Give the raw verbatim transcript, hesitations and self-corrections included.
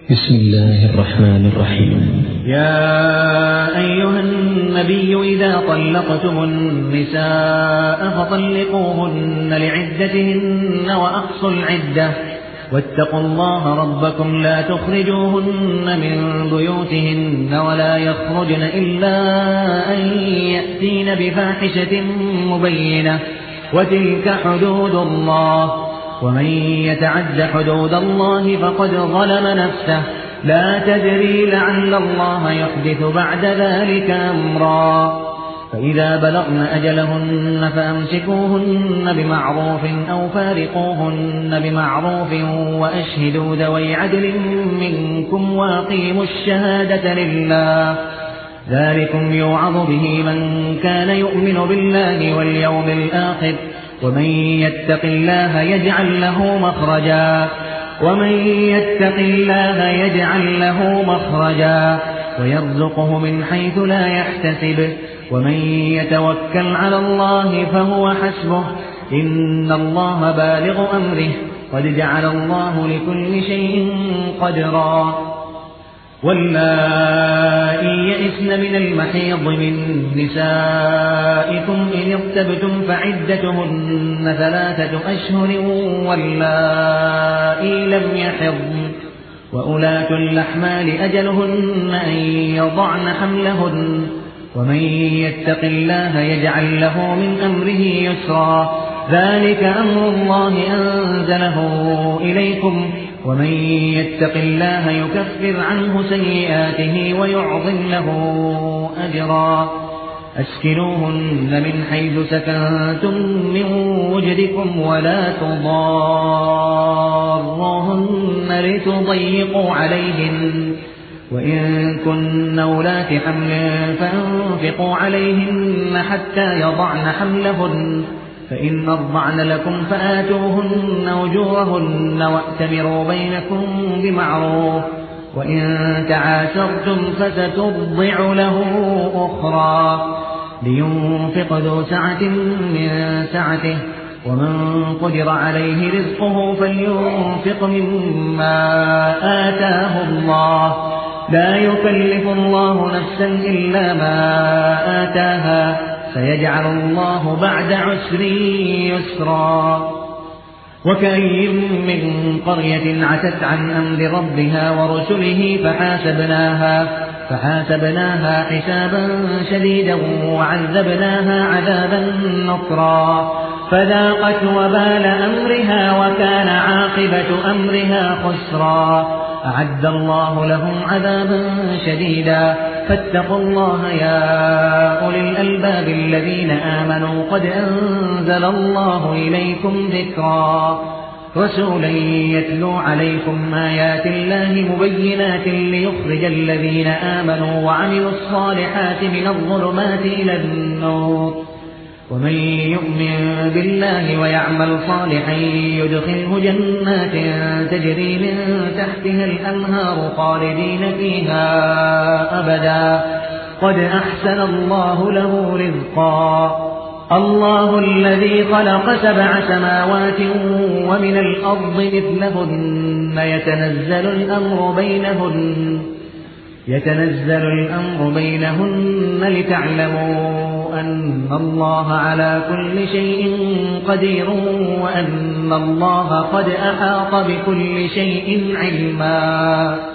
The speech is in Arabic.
بسم الله الرحمن الرحيم. يا أيها النبي إذا طلقتم النساء فطلقوهن لعدتهن وأحصوا العدة واتقوا الله ربكم لا تخرجوهن من بيوتهن ولا يخرجن إلا أن يأتين بفاحشة مبينة وتلك حدود الله ومن يتعد حدود الله فقد ظلم نفسه لا تدري لعل الله يحدث بعد ذلك أمرا فإذا بلغن أجلهن فأمسكوهن بمعروف أو فارقوهن بمعروف وأشهدوا ذوي عدل منكم وأقيموا الشهادة لله ذلكم يوعظ به من كان يؤمن بالله واليوم الآخر ومن يتق الله يجعل له مخرجا ومن يتق الله يجعل له مخرجا ويرزقه من حيث لا يحتسب ومن يتوكل على الله فهو حسبه إن الله بالغ أمره قد جعل الله لكل شيء قدرا واللائي يئسن من المحيض من نسائكم إن ارتبتم فعدتهن ثلاثة أشهر واللائي لم يحضن وأولاة الأحمال أجلهن أن يضعن حملهن ومن يتق الله يجعل له من أمره يسرا ذلك أمر الله أنزله إليكم ومن يتق الله يكفر عنه سيئاته ويعظم له أجرا أسكنوهن من حيث سكنتم من وجدكم ولا تضاروهن لتضيقوا عليهن وإن كن أولات حمل فأنفقوا عليهن حتى يضعن حملهن فإن أرضعن لكم فآتوهن أجورهن وأتمروا بينكم بمعروف وإن تعاسرتم فسترضع له أخرى لينفق ذو سعة من سعته ومن قدر عليه رزقه فلينفق مما آتاه الله لا يكلف الله نفسا إلا ما آتاها سيجعل الله بعد عسر يسرا وكأي من قرية عتت عن أمر ربها ورسله فحاسبناها فحاسبناها حسابا شديدا وعذبناها عذابا نكرا فذاقت وبال أمرها وكان عاقبة أمرها خسرا أعد الله لهم عذابا شديدا فاتقوا الله يا أولي الألباب الذين آمنوا قد أنزل الله إليكم ذكرا رسولا يتلو عليكم آيات الله مبينات ليخرج الذين آمنوا وعملوا الصالحات من الظلمات إلى النور ومن يؤمن بالله ويعمل صالحا يدخله جنات تجري من تحتها الأنهار خالدين فيها أبدا قد أحسن الله له رزقا الله الذي خلق سبع سماوات ومن الأرض مثلهن يتنزل الأمر بينهن يتنزل الأمر بينهن لتعلموا أن الله على كل شيء قدير وأن الله قد أحاط بكل شيء علما